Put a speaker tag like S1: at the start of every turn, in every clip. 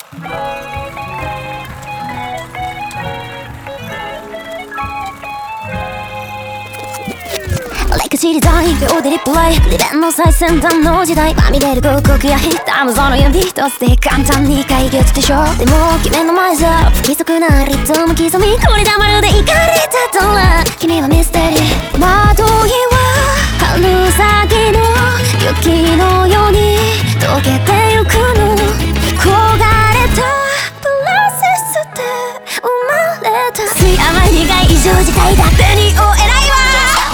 S1: レクチリザイン秒でリプレイリベンの最先端の時代まみれる広告やヒッターもその指一つで簡単に解決でしょ。でも君の前じゃ不規則なリズム刻みこれだまるでイカれたドラ君はミステリーまといは春先の雪のように溶けてゆくの焦がれたプロセスで生まれた水甘い苦い異常事態だってにお偉いわ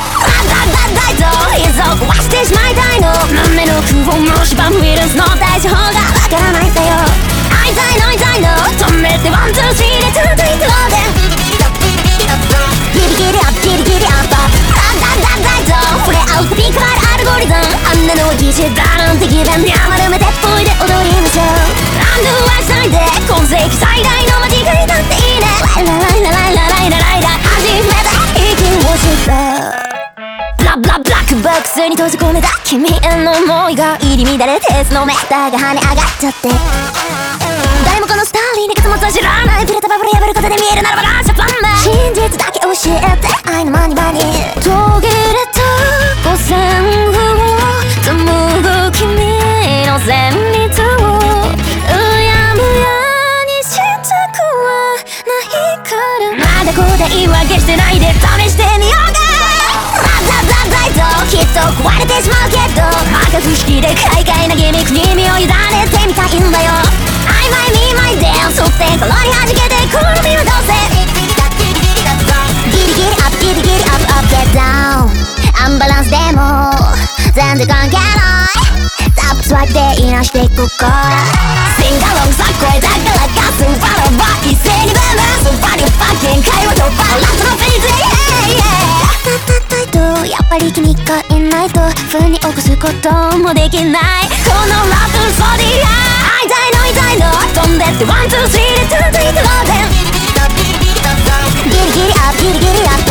S1: 膝を壊してしまいたいの胸の空を蝕むウイルスの対処法がわからないんだよ会いたいの痛いの止めてワンツースリーでツートゥイトローでギリギリアップギリギリアップ触れ合うピークあるアルゴリズムあんなの疑似だなんて気分に余る目でっぽいで踊りましょうランドはしないで今世紀最大の間違いなんていいねライラライラライラライラライラ初めて息をしたブラックボックスに閉じ込めた君への思いが入り乱れ鉄のメーターが跳ね上がっちゃって誰もこのスターリーに結末は知らないプレタバブル破ることで見えるならばランシャパンマン真実だけ教えて愛の間に間に途切れた五線譜を紡ぐ君の旋律をうやむやにしたくはないからまだこうで言い訳してないで試してみようかきっと壊れてしまうけどまた不思議で快快なギミックに身を委ねてみたいんだよ曖昧にまいで側転からに弾けてくる身はどうせギリギリアップギリギリアップアップゲットダウンアンバランスでも全然関係ないタップスワイプでいなしていくかシンガロングさ声だからかスーパーラバー一斉にブームスーパーリューパッキン会話突破ラストのフェイズやっぱり君がいないと風に起こすこともできないこのラプソディア会いたいの痛いの飛んでってワンツースリーでツートゥイトローでギリギリアップギリギリアップ